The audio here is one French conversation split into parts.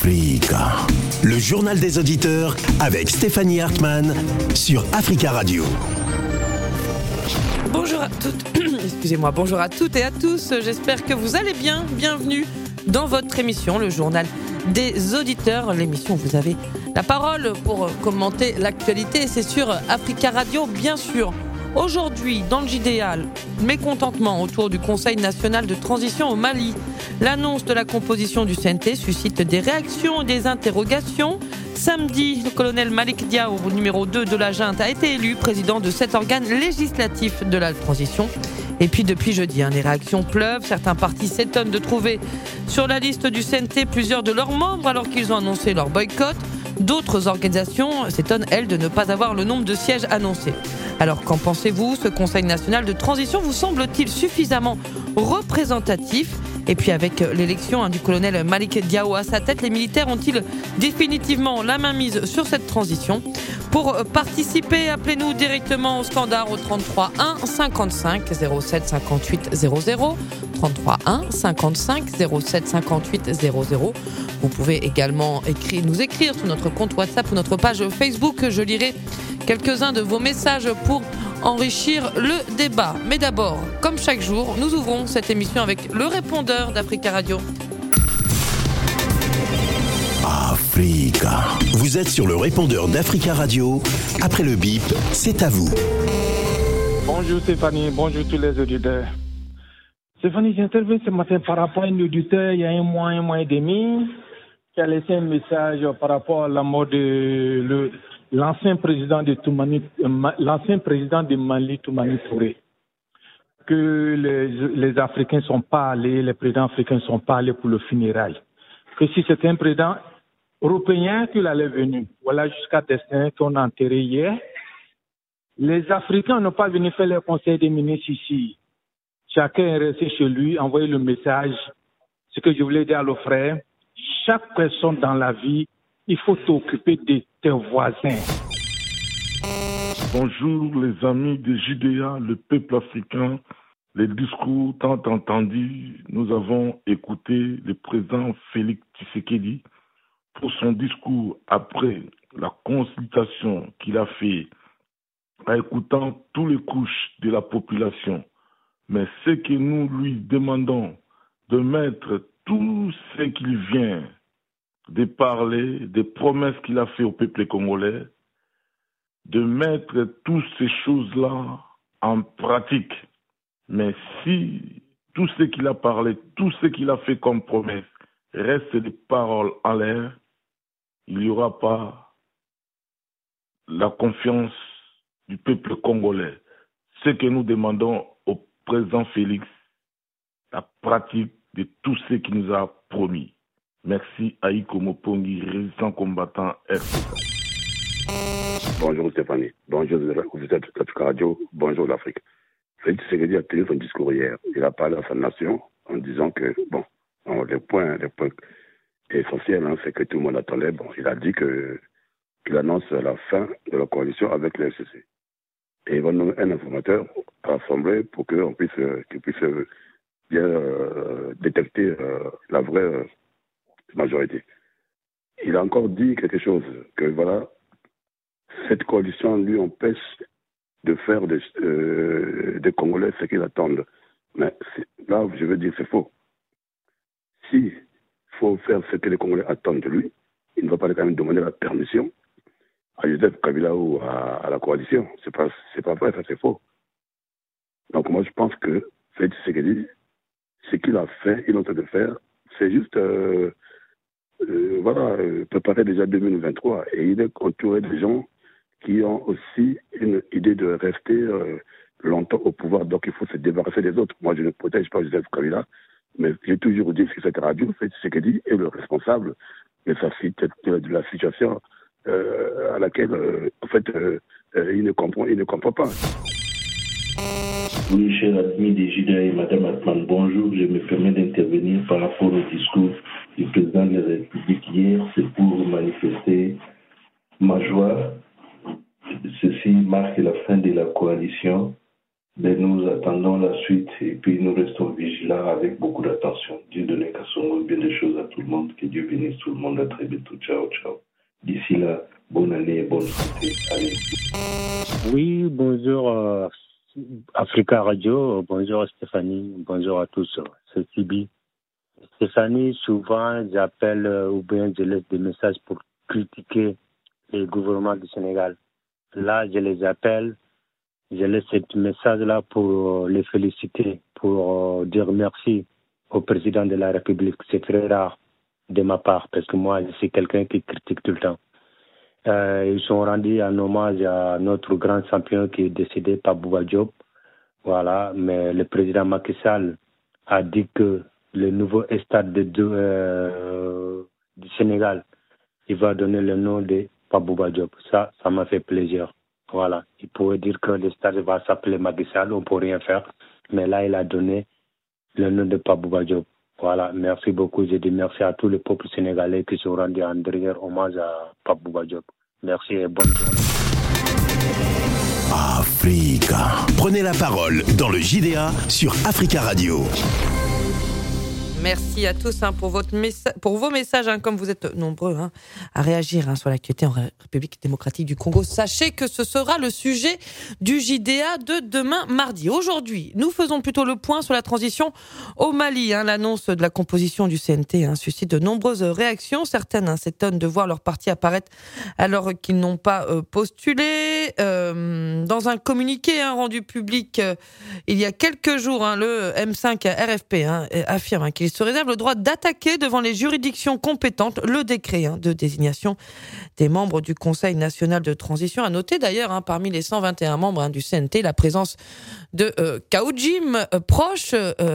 Africa. Le journal des auditeurs avec Stéphanie Hartmann sur Africa Radio. Bonjour à toutes, excusez-moi, bonjour à toutes et à tous, j'espère que vous allez bien, bienvenue dans votre émission, le journal des auditeurs, l'émission où vous avez la parole pour commenter l'actualité, c'est sur Africa Radio bien sûr. Aujourd'hui, dans le JDA, mécontentement autour du Conseil national de transition au Mali. L'annonce de la composition du CNT suscite des réactions et des interrogations. Samedi, le colonel Malik Diaw, numéro 2 de la junte, a été élu président de cet organe législatif de la transition. Et puis depuis jeudi, les réactions pleuvent. Certains partis s'étonnent de trouver sur la liste du CNT plusieurs de leurs membres alors qu'ils ont annoncé leur boycott. D'autres organisations s'étonnent, elles, de ne pas avoir le nombre de sièges annoncés. Alors, qu'en pensez-vous ? Ce Conseil national de transition vous semble-t-il suffisamment représentatif ? Et puis avec l'élection du colonel Malik Diaw à sa tête, les militaires ont-ils définitivement la main mise sur cette transition ? Pour participer, appelez-nous directement au standard au 33 1 55 07 58 00. 33 1 55 07 58 00. Vous pouvez également nous écrire sur notre compte WhatsApp ou notre page Facebook. Je lirai quelques-uns de vos messages pour enrichir le débat. Mais d'abord, comme chaque jour, nous ouvrons cette émission avec le répondeur d'Africa Radio. Africa. Vous êtes sur le répondeur d'Africa Radio. Après le bip, c'est à vous. Bonjour Stéphanie, bonjour tous les auditeurs. Stéphanie, j'interviens ce matin par rapport à un auditeur il y a un mois et demi qui a laissé un message par rapport à la mort de l'ancien président de Mali, Toumani Touré. Que les Africains sont pas allés, les présidents africains sont pas allés pour le funérail. Que si c'était un président européen qu'il allait venir, voilà jusqu'à destin qu'on a enterré hier. Les Africains n'ont pas venu faire le conseil des ministres ici. Chacun est resté chez lui, envoyer le message. Ce que je voulais dire à nos frères, chaque personne dans la vie, il faut t'occuper de tes voisins. Bonjour les amis de JDA, le peuple africain. Les discours tant entendus, nous avons écouté le président Félix Tshisekedi pour son discours après la consultation qu'il a fait en écoutant toutes les couches de la population. Mais ce que nous lui demandons de mettre tout ce qu'il vient de parler, des promesses qu'il a fait au peuple congolais, de mettre toutes ces choses-là en pratique. Mais si tout ce qu'il a parlé, tout ce qu'il a fait comme promesse reste des paroles en l'air, il n'y aura pas la confiance du peuple congolais. Ce que nous demandons au président Félix, la pratique de tout ce qu'il nous a promis. Merci Aïko Mopongi, résistant combattant RCK. Bonjour Stéphanie, bonjour vous êtes Africa Radio, bonjour l'Afrique. Félix Tshisekedi a tenu son discours hier. Il a parlé à sa nation en disant que, les points essentiels, c'est que tout le monde attendait. Il a dit qu'il annonce la fin de la coalition avec le FCC. Et il va nommer un informateur à l'Assemblée pour qu'il puisse bien détecter la vraie majorité. Il a encore dit quelque chose, que voilà, cette coalition lui empêche de faire des Congolais ce qu'ils attendent. Mais là, je veux dire, c'est faux. S'il faut faire ce que les Congolais attendent de lui, il ne va pas quand même demander la permission à Joseph Kabila ou à la coalition. C'est pas vrai, ça c'est faux. Donc moi, je pense que Félix Tshisekedi, ce qu'il a fait, il est en train de faire, c'est juste préparer déjà 2023. Et il est entouré de gens qui ont aussi une idée de rester longtemps au pouvoir. Donc, il faut se débarrasser des autres. Moi, je ne protège pas Joseph Kabila, mais j'ai toujours dit que cette radio, Félix Tshisekedi, est le responsable de la situation à laquelle, il ne comprend pas. Oui, cher ami des JDA et Madame Hartmann, bonjour. Je me permets d'intervenir par rapport au discours du président de la République hier. C'est pour manifester ma joie. Ceci marque la fin de la coalition. Mais nous attendons la suite et puis nous restons vigilants avec beaucoup d'attention. Dieu donne qu'à son bien des choses à tout le monde. Que Dieu bénisse tout le monde. À très bientôt. Ciao, ciao. D'ici là, bonne année et bonne santé. Allez. Oui, bonjour Africa Radio, bonjour Stéphanie, bonjour à tous. C'est Sibi. Stéphanie, souvent j'appelle ou bien je laisse des messages pour critiquer le gouvernement du Sénégal. Là, je les appelle, je laisse ce message-là pour les féliciter, pour dire merci au président de la République. C'est très rare de ma part, parce que moi, je suis quelqu'un qui critique tout le temps. Ils sont rendus un hommage à notre grand champion qui est décédé, Pabouba Diop. Voilà, mais le président Macky Sall a dit que le nouveau stade du Sénégal, il va donner le nom de Pabouba Diop. Ça m'a fait plaisir. Voilà, il pouvait dire que le stade va s'appeler Macky Sall, on ne peut rien faire. Mais là, il a donné le nom de Pabouba Diop. Voilà, merci beaucoup. Je dis merci à tout le peuple sénégalais qui sont rendus en dernier hommage à Pabouba Diop. Merci et bonne journée. Africa. Prenez la parole dans le JDA sur Africa Radio. Merci à tous pour vos messages, comme vous êtes nombreux à réagir sur l'actualité en République démocratique du Congo. Sachez que ce sera le sujet du JDA de demain mardi. Aujourd'hui, nous faisons plutôt le point sur la transition au Mali. L'annonce de la composition du CNT suscite de nombreuses réactions. Certaines s'étonnent de voir leur parti apparaître alors qu'ils n'ont pas postulé. Dans un communiqué rendu public il y a quelques jours, le M5 RFP affirme qu'il se réserve le droit d'attaquer devant les juridictions compétentes le décret de désignation des membres du Conseil national de transition. À noter d'ailleurs, parmi les 121 membres du CNT, la présence de Kaoujim, proche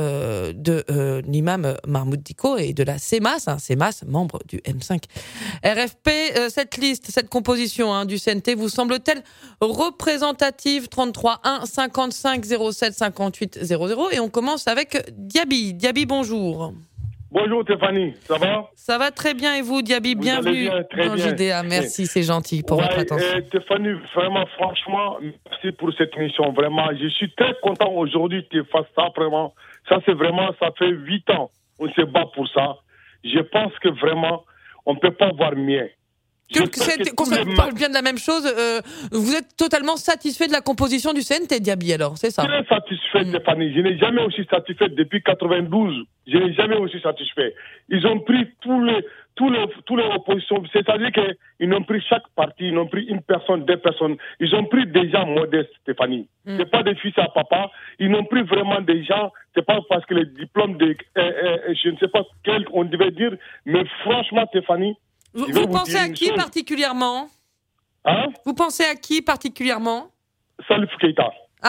de l'imam Mahmoud Dicko, et de la CEMAS, membre du M5 RFP. Cette liste, cette composition du CNT vous semble-t-elle représentative? 33 1 55 07 58 00. Et on commence avec Diaby. Diaby, bonjour. Bonjour Stéphanie, ça va? Ça va très bien, et vous, Diaby? Bienvenue dans JDA. Merci, c'est gentil pour votre attention. Stéphanie, vraiment, franchement, merci pour cette émission. Vraiment, je suis très content aujourd'hui que tu fasses ça. Vraiment, ça fait 8 ans on se bat pour ça. Je pense que vraiment, on ne peut pas voir mieux. Qu'on parle bien de la même chose. Vous êtes totalement satisfait de la composition du CNT, Diaby, alors, c'est ça? Très satisfait, Stéphanie. Je n'ai jamais aussi satisfait depuis 92. Je n'ai jamais aussi satisfait. Ils ont pris tous les oppositions. C'est-à-dire qu'ils n'ont pris chaque parti, ils n'ont pris une personne, 2 personnes. Ils ont pris des gens modestes, Stéphanie. C'est pas des fils à papa. Ils n'ont pris vraiment des gens. C'est pas parce que les diplômes je ne sais pas quel on devait dire, mais franchement, Stéphanie. Vous pensez à qui particulièrement? Vous pensez à qui particulièrement? Salif Keïta.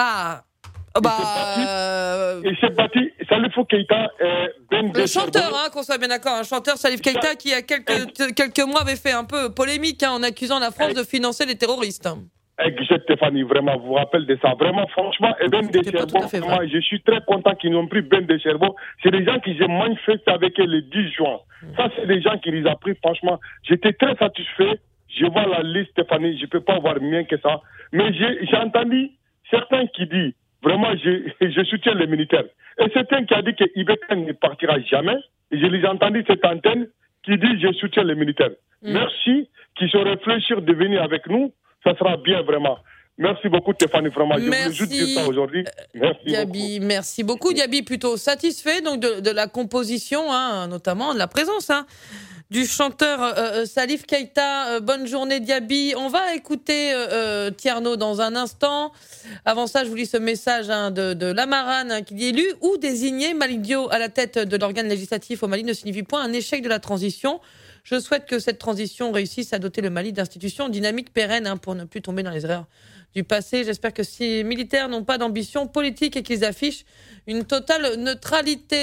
Il s'est battu. Salif Keïta, le chanteur, qu'on soit bien d'accord, un chanteur, Salif Keïta, qui il y a quelques mois avait fait un peu polémique en accusant la France de financer les terroristes. Exact, Stéphanie, vraiment, vous vous rappelez de ça. Vraiment, franchement, et Ben Deschambault, vraiment, je suis très content qu'ils n'ont pris Ben Deschambault. C'est des gens qui j'ai manifesté avec eux le 10 juin. Ça, c'est des gens qui les ont pris, franchement. J'étais très satisfait. Je vois la liste, Stéphanie, je ne peux pas voir mieux que ça. Mais j'ai entendu certains qui disent, vraiment, je soutiens les militaires. Et certains qui ont dit que Ibeka ne partira jamais. Et je les ai entendus, cette antenne, qui dit, je soutiens les militaires. Merci, qu'ils se réfléchir de venir avec nous. Ça sera bien, vraiment. Merci beaucoup, Stéphanie, vraiment. Je voulais juste dire ça aujourd'hui. Merci Diaby, beaucoup. Merci beaucoup. Diaby, plutôt satisfait donc, de la composition, notamment de la présence du chanteur Salif Keïta. Bonne journée, Diaby. On va écouter Tierno dans un instant. Avant ça, je vous lis ce message de Lamarane qui dit « Élu ou désigné, Malick Diop à la tête de l'organe législatif au Mali ne signifie point un échec de la transition. Je souhaite que cette transition réussisse à doter le Mali d'institutions dynamiques pérennes pour ne plus tomber dans les erreurs du passé. J'espère que ces militaires n'ont pas d'ambition politique et qu'ils affichent une totale neutralité. »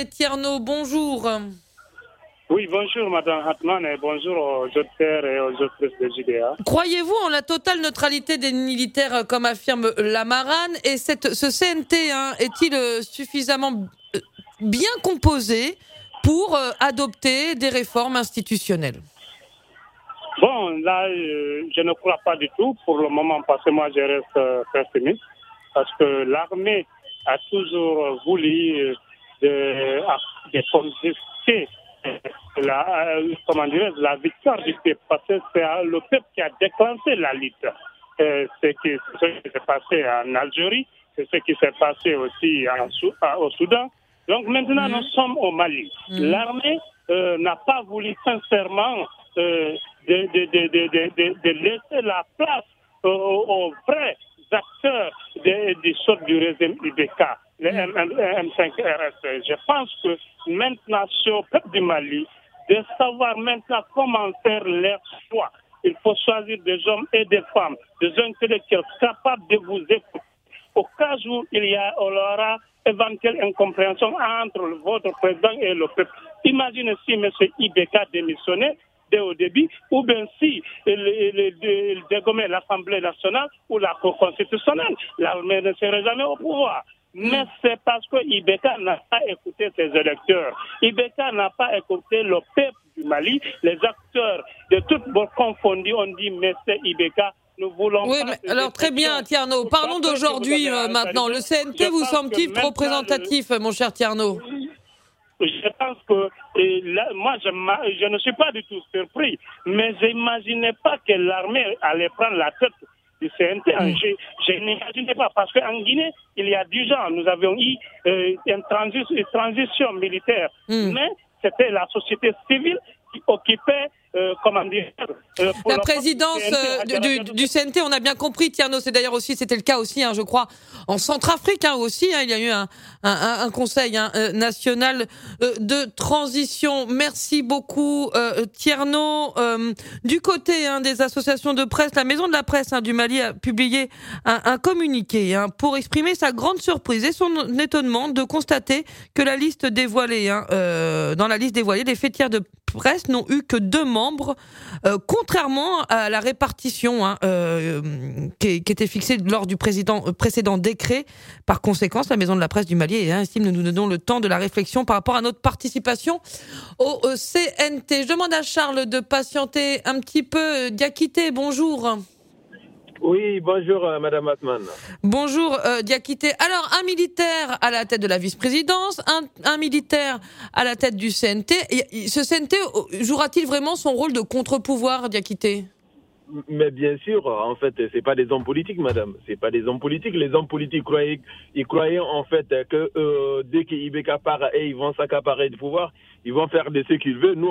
Tierno, bonjour. Oui, bonjour Madame Hartmann et bonjour aux auditeurs et aux auditrices de JDA. Croyez-vous en la totale neutralité des militaires comme affirme Lamarane, et ce CNT est-il suffisamment bien composé pour adopter des réformes institutionnelles? Bon, là, je ne crois pas du tout pour le moment, parce que moi, je reste pessimiste, parce que l'armée a toujours voulu de confisquer la victoire du peuple, parce que c'est le peuple qui a déclenché la lutte. C'est ce qui s'est passé en Algérie, c'est ce qui s'est passé aussi au Soudan. Donc maintenant, nous sommes au Mali. L'armée n'a pas voulu sincèrement de laisser la place aux vrais acteurs du sort du régime IBK, les M5RS. Je pense que maintenant, c'est au peuple du Mali de savoir maintenant comment faire leur choix. Il faut choisir des hommes et des femmes, des intellectuels capables de vous écouter. Au cas où il aura éventuelle incompréhension entre votre président et le peuple. Imaginez si M. IBK démissionnait dès au début, ou bien si il dégommait l'Assemblée nationale ou la Cour constitutionnelle. L'armée ne serait jamais au pouvoir. Mais c'est parce que IBK n'a pas écouté ses électeurs. IBK n'a pas écouté le peuple du Mali. Les acteurs de toutes bords confondus ont dit, mais c'est IBK. Nous voulons alors très bien, Tierno. Parlons d'aujourd'hui maintenant. Le CNT vous semble-t-il représentatif, mon cher Tierno? Je pense que moi, je ne suis pas du tout surpris, mais je n'imaginais pas que l'armée allait prendre la tête du CNT. Je n'imaginais pas, parce qu'en Guinée, il y a 10 ans, nous avions eu une transition militaire, mais c'était la société civile qui occupait la présidence du CNT, on a bien compris, Tierno. C'est d'ailleurs aussi, c'était le cas aussi, je crois, en Centrafrique aussi. Il y a eu un conseil national de transition. Merci beaucoup, Tierno. Du côté des associations de presse, la Maison de la Presse du Mali a publié un communiqué pour exprimer sa grande surprise et son étonnement de constater que la liste dévoilée, dans la liste dévoilée, les fêtières de presse n'ont eu que 2 membres, contrairement à la répartition qui était fixée lors du précédent décret. Par conséquent, la Maison de la Presse du Mali estime que nous donnons le temps de la réflexion par rapport à notre participation au CNT. Je demande à Charles de patienter un petit peu. Diakité, bonjour. Oui, bonjour Madame Atman. Bonjour Diakité. Alors, un militaire à la tête de la vice-présidence, un militaire à la tête du CNT. Ce CNT jouera-t-il vraiment son rôle de contre-pouvoir, Diakité ? Mais bien sûr, en fait, c'est pas des hommes politiques, madame. C'est pas des hommes politiques. Les hommes politiques croyaient en fait que dès qu'IBK part et ils vont s'accaparer du pouvoir, ils vont faire de ce qu'ils veulent. Nous,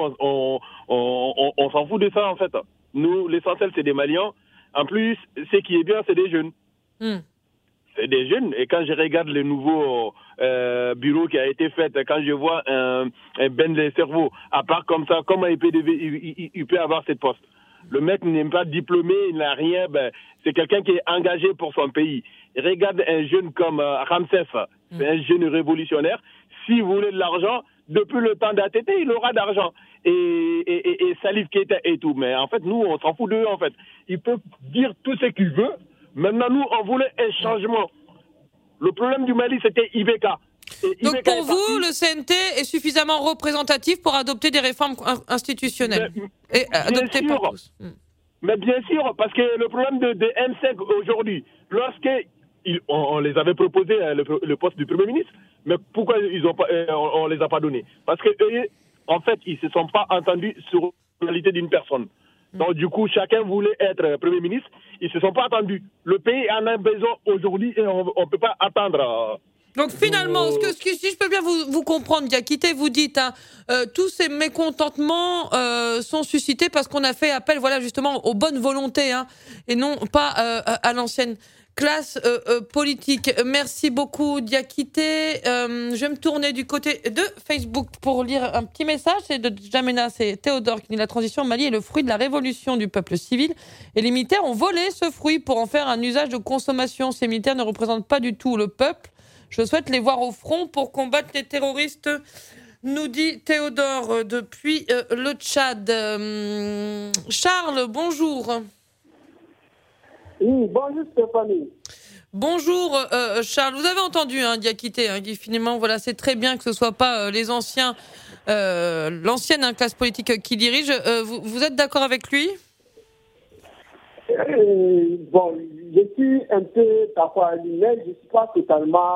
on s'en fout de ça, en fait. Nous, l'essentiel, c'est des Maliens. En plus, ce qui est bien, c'est des jeunes. C'est des jeunes. Et quand je regarde le nouveau bureau qui a été fait, quand je vois un Ben le cerveau, à part comme ça, comment il peut avoir cette poste? Le mec n'est pas diplômé, il n'a rien. C'est quelqu'un qui est engagé pour son pays. Regarde un jeune comme Ramsef, c'est un jeune révolutionnaire. S'il voulait de l'argent, depuis le temps d'ATT, il aura d'argent. Et Salif Keita et tout. Mais en fait, nous, on s'en fout d'eux, en fait. Il peut dire tout ce qu'il veut. Maintenant, nous, on voulait un changement. Le problème du Mali, c'était IBK. Donc pour vous, le CNT est suffisamment représentatif pour adopter des réformes institutionnelles et adoptées par tous. Mais bien sûr, parce que le problème de M5 aujourd'hui, on les avait proposé le poste du Premier ministre, mais pourquoi on les a pas donnés? Parce que en fait, ils se sont pas entendus sur la personnalité d'une personne. Donc du coup, chacun voulait être Premier ministre, ils se sont pas entendus. Le pays en a besoin aujourd'hui et on peut pas attendre. Donc finalement, si je peux bien vous comprendre, Diakité, vous dites tous ces mécontentements sont suscités parce qu'on a fait appel, justement, aux bonnes volontés, et non pas à l'ancienne classe politique. Merci beaucoup, Diakité. Je vais me tourner du côté de Facebook pour lire un petit message. C'est de Jamena, c'est Théodore qui dit: la transition au Mali est le fruit de la révolution du peuple civil et les militaires ont volé ce fruit pour en faire un usage de consommation. Ces militaires ne représentent pas du tout le peuple. Je souhaite les voir au front pour combattre les terroristes, nous dit Théodore depuis le Tchad. Charles, bonjour. Oui, bonjour Stéphanie. Bonjour Charles, vous avez entendu Diakité, qui finalement, c'est très bien que ce ne soit pas les anciens, l'ancienne classe politique qui dirige. Vous êtes d'accord avec lui ? Je suis un peu d'accord avec lui, mais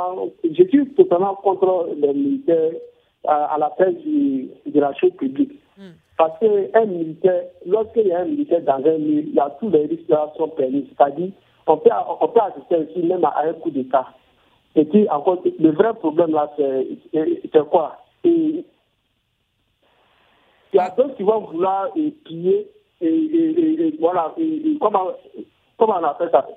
je suis totalement contre les militaires à la tête de la chose publique. Parce qu'un militaire, lorsqu'il y a un militaire dans un milieu, il y a tous les risques qui sont permis. C'est-à-dire, on peut assister aussi même à un coup d'État. Et puis, encore, le vrai problème là, c'est quoi? Il y a d'autres qui vont vouloir piller et voilà. Comment on appelle ça?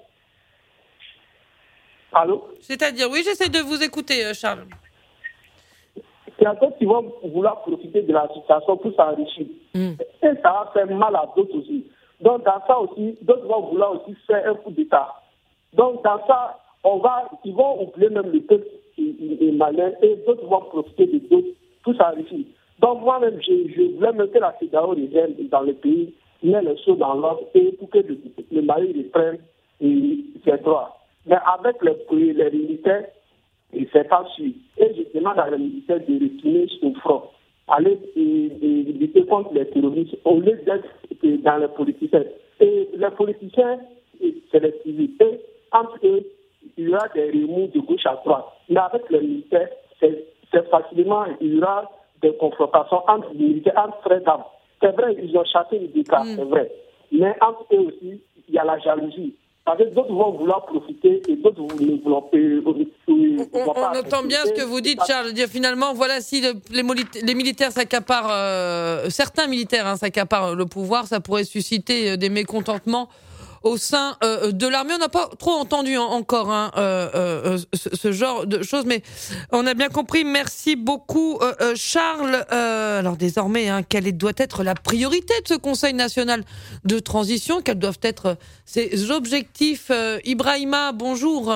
Allô? C'est-à-dire, oui, j'essaie de vous écouter, Charles. Il y a d'autres qui vont vouloir profiter de la situation pour s'enrichir. Et ça va faire mal à d'autres aussi. Donc, dans ça aussi, d'autres vont vouloir aussi faire un coup d'État. Donc, dans ça, ils vont oublier même le peuple malin et d'autres vont profiter de d'autres pour s'enrichir. Donc, moi-même, je voulais même que la CEDEAO revienne dans le pays, met les choses dans l'ordre et pour que le Mali reprenne ses droits. Mais avec les militaires, c'est pas sûr. Et je demande à les militaires de retourner au front, aller lutter contre les terroristes au lieu d'être dans les politiciens. Et les politiciens, c'est les civils. Et entre eux, il y aura des remous de gauche à droite. Mais avec les militaires, c'est facilement, il y aura des confrontations entre les militaires, entre frères d'armes. C'est vrai, ils ont chassé les dégâts, c'est vrai. Mais entre eux aussi, il y a la jalousie. Parce que d'autres vont vouloir profiter et d'autres ne vouloir pas. On entend bien ce que vous dites, Charles. Dire finalement, voilà, si les militaires s'accaparent, certains militaires s'accaparent le pouvoir, ça pourrait susciter des mécontentements au sein de l'armée. On n'a pas trop entendu encore ce genre de choses, mais on a bien compris. Merci beaucoup, Charles. Alors désormais, quelle doit être la priorité de ce Conseil national de transition? Quels doivent être ses objectifs? Ibrahima, bonjour.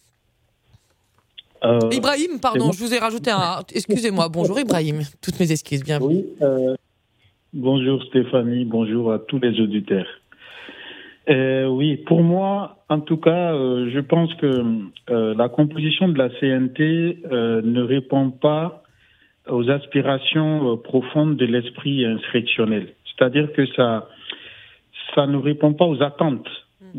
Ibrahim, pardon, je vous ai rajouté un... Excusez-moi, bonjour Ibrahim. Toutes mes excuses, bienvenue. Oui, bonjour Stéphanie, bonjour à tous les auditeurs. Oui, pour moi, en tout cas, je pense que la composition de la CNT ne répond pas aux aspirations profondes de l'esprit insurrectionnel. C'est-à-dire que ça ne répond pas aux attentes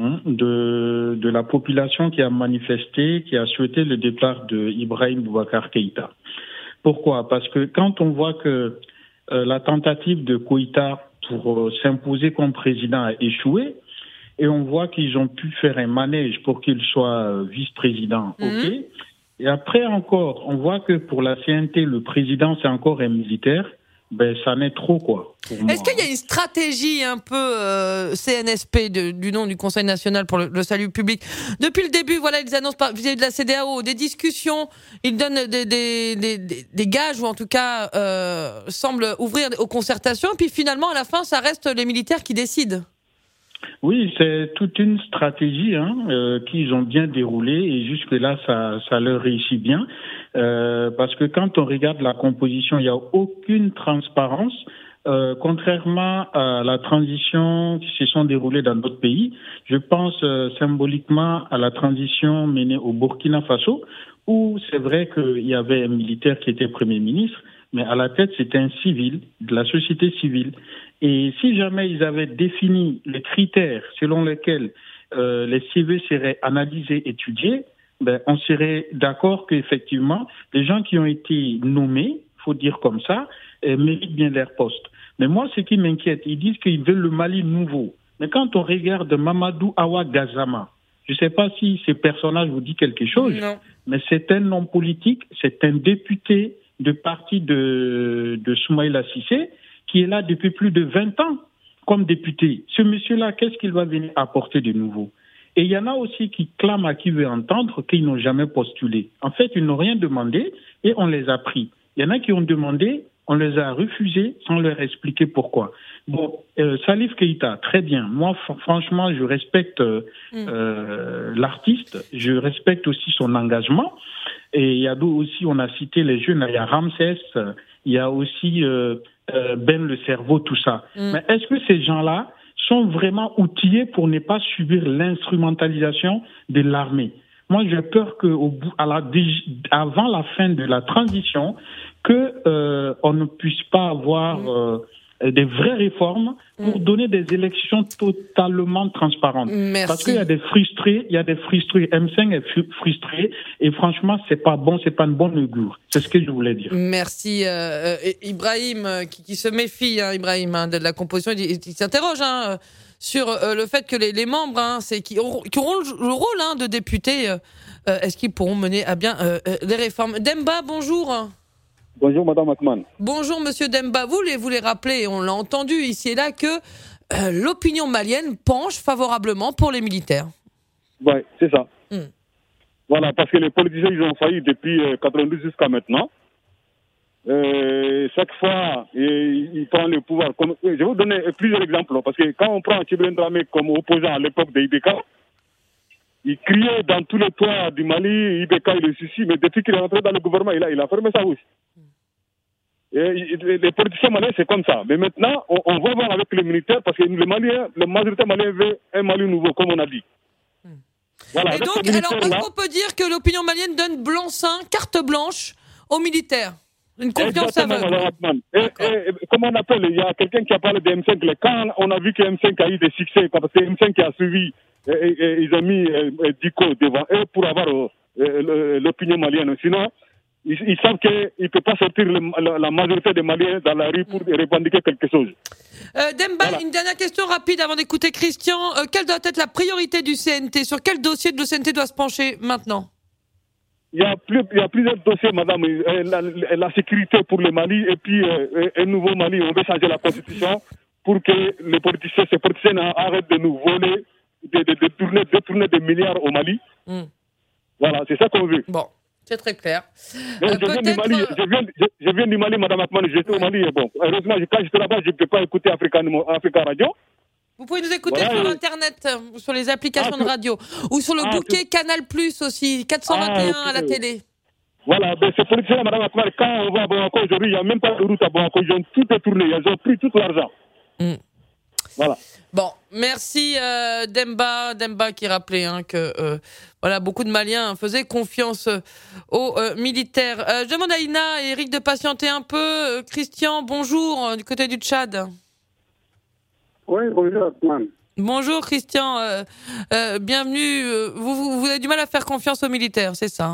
de la population qui a manifesté, qui a souhaité le départ de Ibrahim Boubacar Keïta. Pourquoi? Parce que quand on voit que la tentative de Koïta pour s'imposer comme président a échoué, et on voit qu'ils ont pu faire un manège pour qu'il soit vice-président. OK. Et après encore, on voit que pour la CNT, le président, c'est encore un militaire. Ben, ça n'est trop, quoi. Est-ce qu'il y a une stratégie un peu CNSP du nom du Conseil national pour le salut public? Depuis le début, voilà, ils annoncent vis-à-vis de la CEDEAO des discussions, ils donnent des gages, ou en tout cas semblent ouvrir aux concertations, et puis finalement, à la fin, ça reste les militaires qui décident. Oui, c'est toute une stratégie qu'ils ont bien déroulée et jusque-là, ça leur réussit bien. Parce que quand on regarde la composition, il n'y a aucune transparence. Contrairement à la transition qui se sont déroulées dans d'autres pays, je pense symboliquement à la transition menée au Burkina Faso, où c'est vrai qu'il y avait un militaire qui était Premier ministre, mais à la tête, c'était un civil, de la société civile. Et si jamais ils avaient défini les critères selon lesquels les CV seraient analysés, étudiés, ben, on serait d'accord qu'effectivement, les gens qui ont été nommés, faut dire comme ça, méritent bien leur poste. Mais moi, ce qui m'inquiète, ils disent qu'ils veulent le Mali nouveau. Mais quand on regarde Mamadou Awa Gassama, je ne sais pas si ce personnage vous dit quelque chose, non. Mais c'est un homme politique, c'est un député de parti de Soumaïla Cissé, qui est là depuis plus de 20 ans comme député. Ce monsieur-là, qu'est-ce qu'il va venir apporter de nouveau? Et il y en a aussi qui clament à qui veut entendre qu'ils n'ont jamais postulé. En fait, ils n'ont rien demandé et on les a pris. Il y en a qui ont demandé, on les a refusés sans leur expliquer pourquoi. Bon, Salif Keïta, très bien. Moi, franchement, je respecte l'artiste, je respecte aussi son engagement. Et il y a aussi, on a cité les jeunes, il y a Ramsès, il y a aussi Ben le cerveau, tout ça. Mais est-ce que ces gens-là sont vraiment outillés pour ne pas subir l'instrumentalisation de l'armée? Moi, j'ai peur avant la fin de la transition, on ne puisse pas avoir des vraies réformes pour donner des élections totalement transparentes. Merci. Parce qu'il y a des frustrés, M5 est frustré, et franchement, c'est pas bon, c'est pas une bonne augure. C'est ce que je voulais dire. Merci. Ibrahim, qui se méfie, Ibrahim, de la composition, il s'interroge sur le fait que les membres qui auront le rôle de députés, est-ce qu'ils pourront mener à bien les réformes. Demba, bonjour. Bonjour Madame Atman. Bonjour Monsieur Demba. Vous les rappelez, on l'a entendu ici et là, que l'opinion malienne penche favorablement pour les militaires. Oui, c'est ça. Voilà, parce que les politiciens, ils ont failli depuis 92 jusqu'à maintenant. Chaque fois, ils prennent le pouvoir. Je vais vous donner plusieurs exemples, parce que quand on prend Tchibilène Dramé comme opposant à l'époque de IBK, il criait dans tous les toits du Mali, IBK il le suicide, mais depuis qu'il est rentré dans le gouvernement, il a fermé sa bouche. Et les politiciens maliens, c'est comme ça. Mais maintenant, on va voir avec les militaires, parce que la majorité malienne veut un Mali nouveau, comme on a dit. Voilà, et donc, alors, est-ce qu'on peut dire que l'opinion malienne donne blanc-seing, carte blanche aux militaires? Une confiance aveugle. Et comment on appelle? Il y a quelqu'un qui a parlé de M5. Quand on a vu que M5 a eu des succès, parce que M5 qui a suivi, ils ont mis Diko devant eux pour avoir l'opinion malienne. Sinon, ils savent qu'ils ne peuvent pas sortir la majorité des Maliens dans la rue pour revendiquer quelque chose. Demba, voilà. Une dernière question rapide avant d'écouter Christian. Quelle doit être la priorité du CNT? Sur quel dossier de le CNT doit se pencher maintenant? Il y a plusieurs dossiers, madame. La sécurité pour le Mali et puis un nouveau Mali. On veut changer la constitution pour que ces politiciens arrêtent de nous voler, de détourner des milliards au Mali. Voilà, c'est ça qu'on veut. Bon, c'est très clair. Je viens du Mali, madame Akman. J'étais au Mali. Et bon, heureusement, quand j'étais là-bas, je ne peux pas écouter Africa Radio. Vous pouvez nous écouter sur Internet, sur les applications de radio, ou sur le bouquet Canal+, aussi, 421 à la télé. Voilà, ben c'est politicien, madame Akmal, quand on va à Bamako aujourd'hui, il n'y a même pas de route à Bamako, ils ont tout détourné, ils ont pris tout l'argent. Voilà. Bon, merci Demba qui rappelait que beaucoup de Maliens faisaient confiance aux militaires. Je demande à Ina et Eric de patienter un peu. Christian, bonjour, du côté du Tchad. Oui, bonjour Atman. Bonjour Christian, bienvenue. Vous avez du mal à faire confiance aux militaires, c'est ça?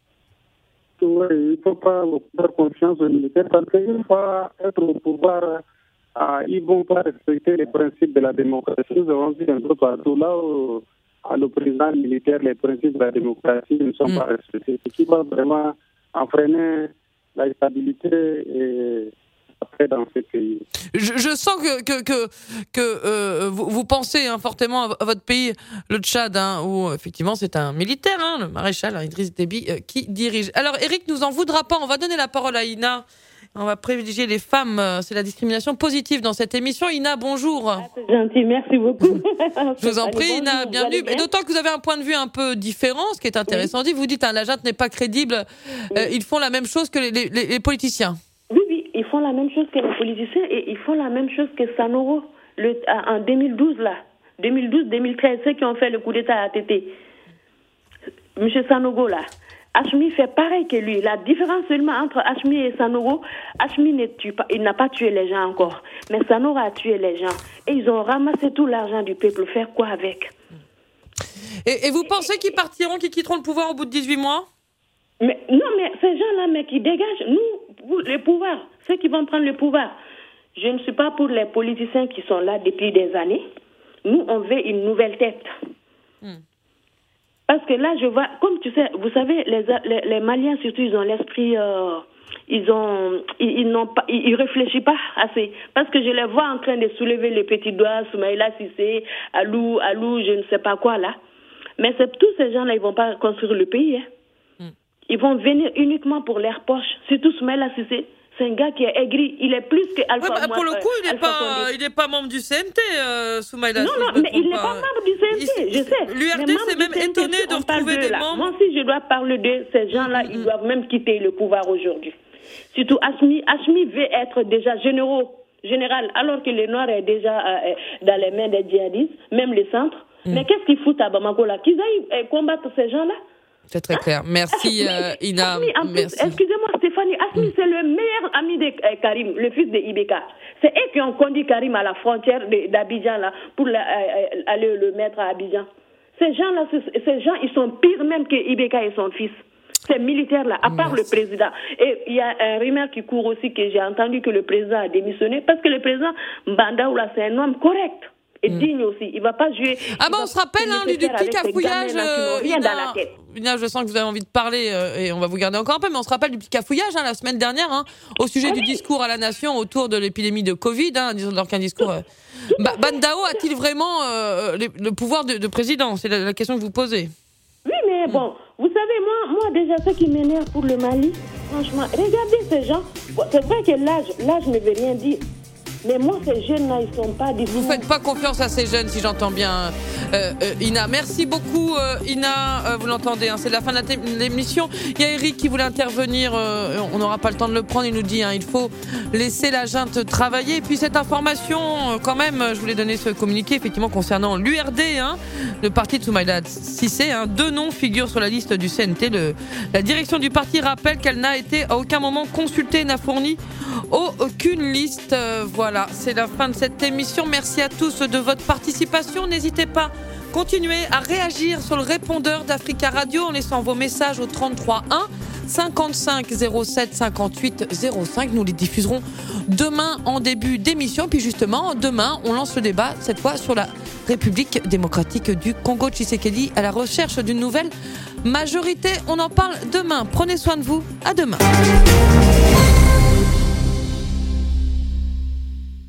Oui, il ne faut pas faire confiance aux militaires parce qu'une fois être au pouvoir, ils ne vont pas respecter les principes de la démocratie. Nous avons vu un peu partout là où, à l'opposant militaire, les principes de la démocratie ne sont pas respectés. Ce qui va vraiment entraîner la stabilité et dans ce pays. Je sens que vous pensez fortement à votre pays, le Tchad, où effectivement c'est un militaire, le maréchal Idriss Déby, qui dirige. Alors Eric nous en voudra pas, on va donner la parole à Ina. On va privilégier les femmes, c'est la discrimination positive dans cette émission. Ina, bonjour. C'est gentil, merci beaucoup. Je vous en prie, Ina, bienvenue. Et d'autant que vous avez un point de vue un peu différent, ce qui est intéressant. Vous dites la junte n'est pas crédible, ils font la même chose que les politiciens. Oui, ils font la même chose que les politiciens et ils font la même chose que Sanoro en 2012 là. 2012-2013, ceux qui ont fait le coup d'État à ATT. Monsieur Sanogo là. Hachmi fait pareil que lui. La différence seulement entre Hachmi et Sanoro, Hachmi ne tue pas, il n'a pas tué les gens encore. Mais Sanoro a tué les gens. Et ils ont ramassé tout l'argent du peuple. Faire quoi avec? Et vous pensez qu'ils partiront, qu'ils quitteront le pouvoir au bout de 18 mois? Mais ces gens-là, mais qui dégagent, nous, les pouvoirs, ceux qui vont prendre le pouvoir. Je ne suis pas pour les politiciens qui sont là depuis des années. Nous, on veut une nouvelle tête. Parce que là, je vois, comme tu sais, vous savez, les Maliens, surtout, ils ont l'esprit, ils réfléchissent pas assez. Parce que je les vois en train de soulever les petits doigts, Soumaïla Cissé, Alou, je ne sais pas quoi, là. Mais tous ces gens-là, ils vont pas construire le pays, Ils vont venir uniquement pour leurs poches. Surtout Soumaïla Cissé. C'est un gars qui est aigri. Il est plus que Alpha. Pour le coup, il n'est pas membre du CNT, Soumaïla. Non, mais il n'est pas membre du CNT, je sais. L'URD s'est même étonné de retrouver des membres. Moi aussi, je dois parler de ces gens-là. Ils doivent même quitter le pouvoir aujourd'hui. Surtout Hachmi. Hachmi veut être déjà général, alors que le Nord est déjà dans les mains des djihadistes, même les centres. Mais qu'est-ce qu'ils foutent à Bamako là? Qu'ils aillent combattre ces gens-là? C'est très clair. Merci Ina. Merci. Excusez-moi Stéphanie, Asmi c'est le meilleur ami de Karim, le fils de Ibeka. C'est eux qui ont conduit Karim à la frontière d'Abidjan là, pour aller le mettre à Abidjan. Ces gens, ils sont pires même que Ibeka et son fils. Ces militaires-là, à part le président. Et il y a un rumeur qui court aussi que j'ai entendu que le président a démissionné parce que le président Bandaou là, c'est un homme correct. Et digne aussi, il va pas jouer. Ah bon, on se rappelle du petit cafouillage. Ina, je sens que vous avez envie de parler et on va vous garder encore un peu, mais on se rappelle du petit cafouillage la semaine dernière au sujet du discours à la nation autour de l'épidémie de Covid, alors qu'un discours. Bandaou a-t-il vraiment le pouvoir de président? C'est la question que vous posez. Oui, mais bon, vous savez, moi déjà, ce qui m'énerve pour le Mali, franchement, regardez ces gens. C'est vrai que l'âge ne veut rien dire. Mais moi, ces jeunes-là, ils sont pas du tout. Vous faites pas confiance à ces jeunes, si j'entends bien, Ina. Merci beaucoup, Ina. Vous l'entendez, c'est la fin de l'émission. Il y a Eric qui voulait intervenir. On n'aura pas le temps de le prendre. Il nous dit, il faut laisser la junte travailler. Et puis cette information, quand même, je voulais donner ce communiqué, effectivement, concernant l'URD, le parti de Soumaïla Cissé. 2 noms figurent sur la liste du CNT. La direction du parti rappelle qu'elle n'a été à aucun moment consultée, n'a fourni aucune liste. Voilà, c'est la fin de cette émission. Merci à tous de votre participation. N'hésitez pas, continuez à réagir sur le répondeur d'Africa Radio en laissant vos messages au 33 1 55 07 58 05. Nous les diffuserons demain en début d'émission. Puis justement, demain, on lance le débat, cette fois sur la République démocratique du Congo. Tshisekedi à la recherche d'une nouvelle majorité. On en parle demain. Prenez soin de vous. À demain.